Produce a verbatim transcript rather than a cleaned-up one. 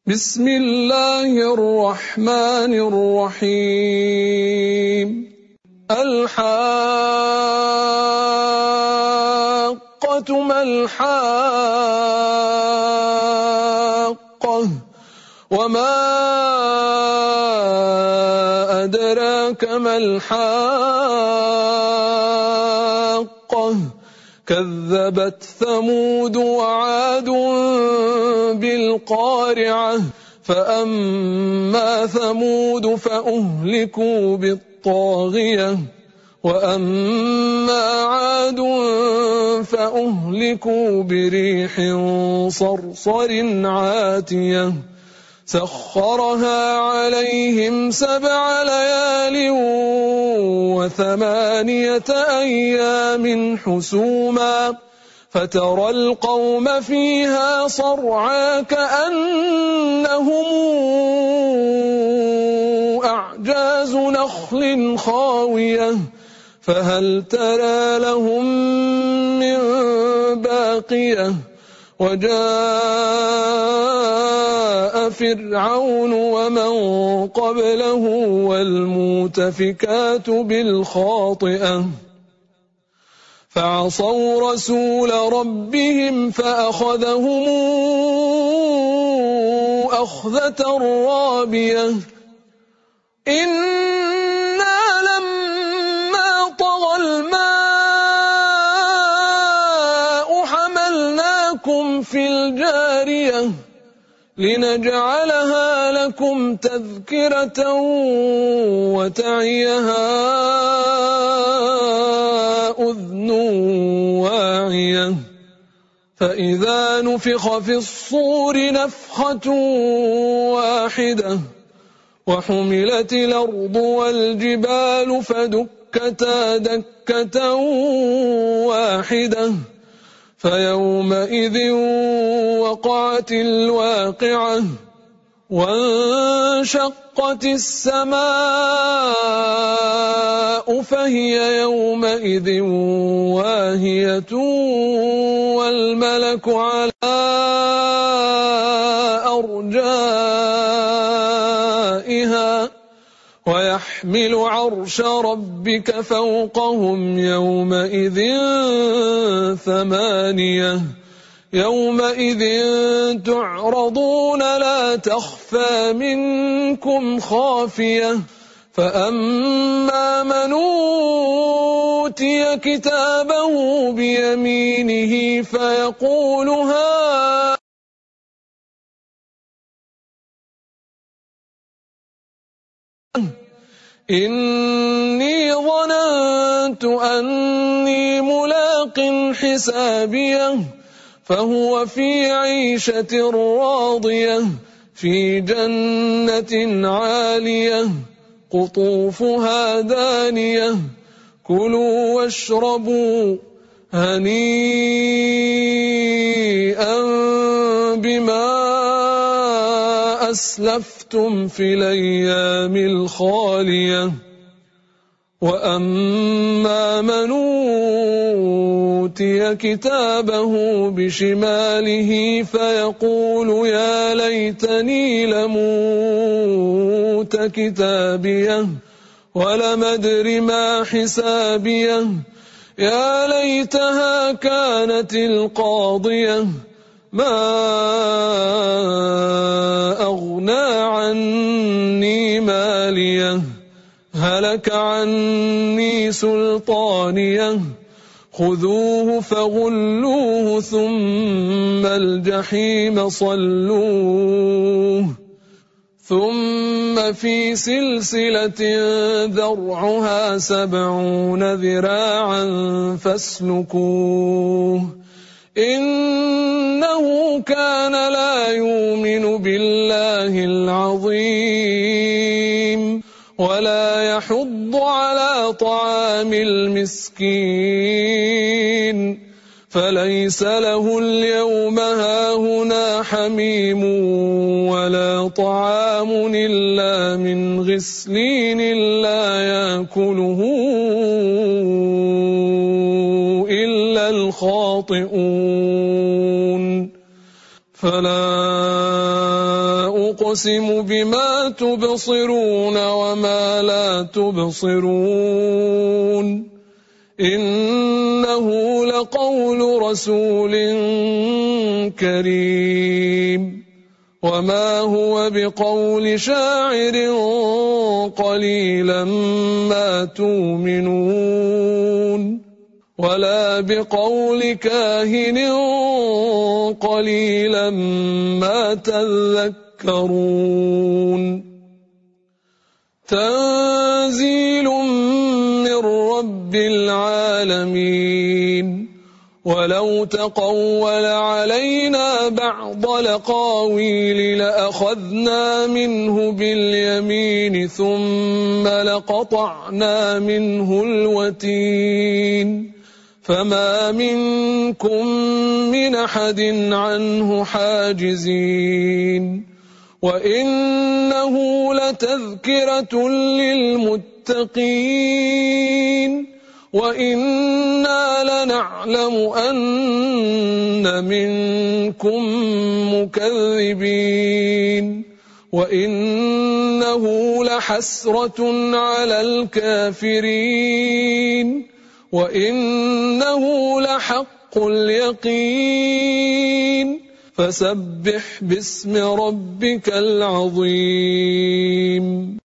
بسم الله الرحمن الرحيم. الحاقة ما الحاقة وما أدراك ما الحاقة كذبت ثمود وعاد بالقارعة فأما ثمود فأهلكوا بالطاغية وأما عاد فأهلكوا بريح صرصر عاتية سخرها عليهم سبع ليال وثمانية أيام حسوما فترى القوم فيها صرعى كأنهم أعجاز نخل خاوية فهل ترى لهم من باقية وجاء فرعون ومن قبله والمؤتفكات بالخاطئة فعصوا رسول ربهم فأخذهم أخذة رابية إنا لما طغى الماء حملناكم في الجارية لنجعلها لكم تذكرة وتعيها أذن واعية فإذا نفخ في الصور نفخة واحدة وحملت الأرض والجبال فدكتا دكة واحدة فيومئذ وقعت الواقعة وانشقت السماء فهي يومئذ واهية والملك على أرجائها ويحمل عرش ربك فوقهم يومئذ ثمانية يومئذ تعرضون لا تخفى منكم خافية فأما من أوتي كتابه بيمينه فيقول ها إني ظننت أني ملاق حسابيه فهو في عيشة راضية في جنة عالية قطوفها دانية كلوا واشربوا هنيئا بما أسلفتم في الأيام الخالية وأما من أوتي كتابه بشماله فيقول يا ليتني لموت كتابيه ولم أدر ما حسابيه يا ليتها كانت القاضية ما أغنى عني ماليه هلك عني سلطانيه خذوه فغلوه ثم الجحيم صلوه ثم في سلسلة ذرعها سبعون ذراعا فاسلكوه إنه كان لا يؤمن بالله العظيم ولا يحض على طعام المسكين فليس له اليوم هاهنا حميم ولا طعام إلا من غسلين لا يأكله إلا الخاطئون فلا أقسم بما تبصرون وما لا تبصرون إنه لقول رسول كريم وما هو بقول شاعر قليلا ما تؤمنون ولا بقول كاهن قليلا ما تذكرون تنزيل من رب العالمين ولو تقول علينا بعض الأقاويل لأخذنا منه باليمين ثم لقطعنا منه الوتين فما منكم من أحد عنه حاجزين وإنه لتذكرة للمتقين وإنا لنعلم أن منكم مكذبين وإنه لحسرة على الكافرين وإنه لحق اليقين فسبح باسم ربك العظيم.